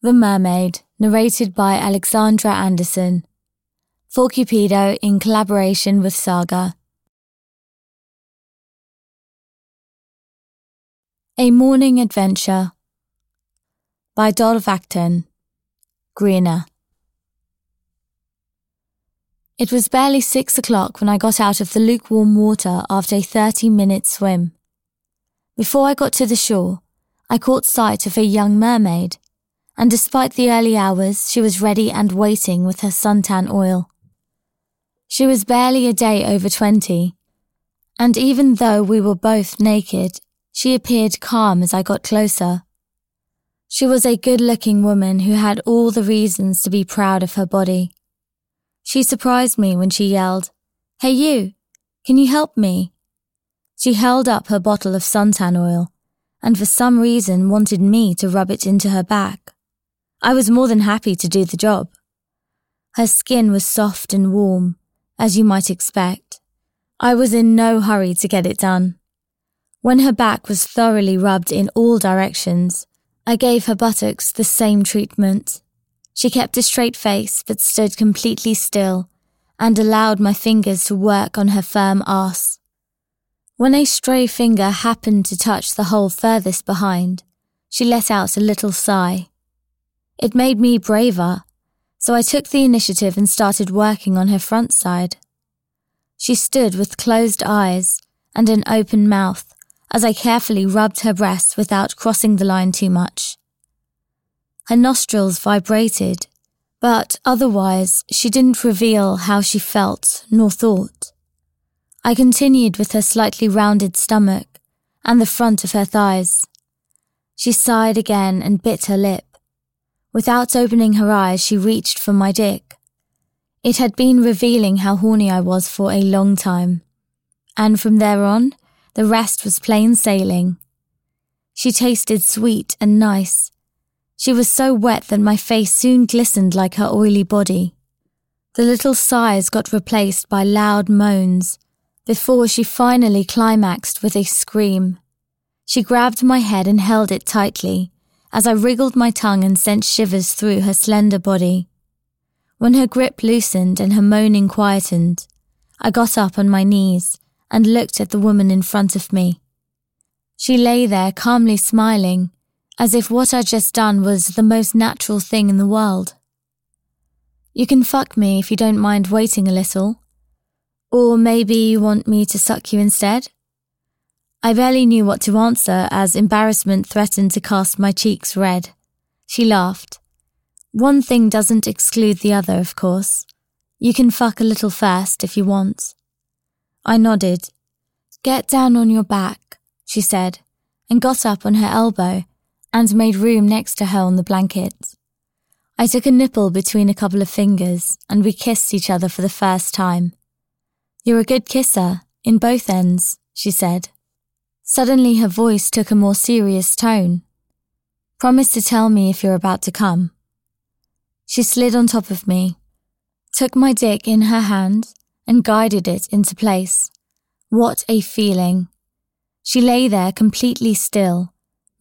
The Mermaid, narrated by Alexandra Anderson. For Cupido in collaboration with Saga. A Morning Adventure by Dolph Acton. Greener. It was barely 6 o'clock when I got out of the lukewarm water after a 30-minute swim. Before I got to the shore, I caught sight of a young mermaid, and despite the early hours, she was ready and waiting with her suntan oil. She was barely a day over 20, and even though we were both naked, she appeared calm as I got closer. She was a good-looking woman who had all the reasons to be proud of her body. She surprised me when she yelled, "Hey you, can you help me?" She held up her bottle of suntan oil, and for some reason wanted me to rub it into her back. I was more than happy to do the job. Her skin was soft and warm, as you might expect. I was in no hurry to get it done. When her back was thoroughly rubbed in all directions, I gave her buttocks the same treatment. She kept a straight face but stood completely still and allowed my fingers to work on her firm arse. When a stray finger happened to touch the hole furthest behind, she let out a little sigh. It made me braver, so I took the initiative and started working on her front side. She stood with closed eyes and an open mouth as I carefully rubbed her breasts without crossing the line too much. Her nostrils vibrated, but otherwise she didn't reveal how she felt nor thought. I continued with her slightly rounded stomach and the front of her thighs. She sighed again and bit her lip. Without opening her eyes, she reached for my dick. It had been revealing how horny I was for a long time, and from there on, the rest was plain sailing. She tasted sweet and nice. She was so wet that my face soon glistened like her oily body. The little sighs got replaced by loud moans, before she finally climaxed with a scream. She grabbed my head and held it tightly, as I wriggled my tongue and sent shivers through her slender body. When her grip loosened and her moaning quietened, I got up on my knees and looked at the woman in front of me. She lay there calmly smiling, as if what I'd just done was the most natural thing in the world. "You can fuck me if you don't mind waiting a little. Or maybe you want me to suck you instead?" I barely knew what to answer as embarrassment threatened to cast my cheeks red. She laughed. "One thing doesn't exclude the other, of course. You can fuck a little first if you want." I nodded. "Get down on your back," she said, and got up on her elbow and made room next to her on the blanket. I took a nipple between a couple of fingers and we kissed each other for the first time. "You're a good kisser, in both ends," she said. Suddenly her voice took a more serious tone. "Promise to tell me if you're about to come." She slid on top of me, took my dick in her hand, and guided it into place. What a feeling. She lay there completely still,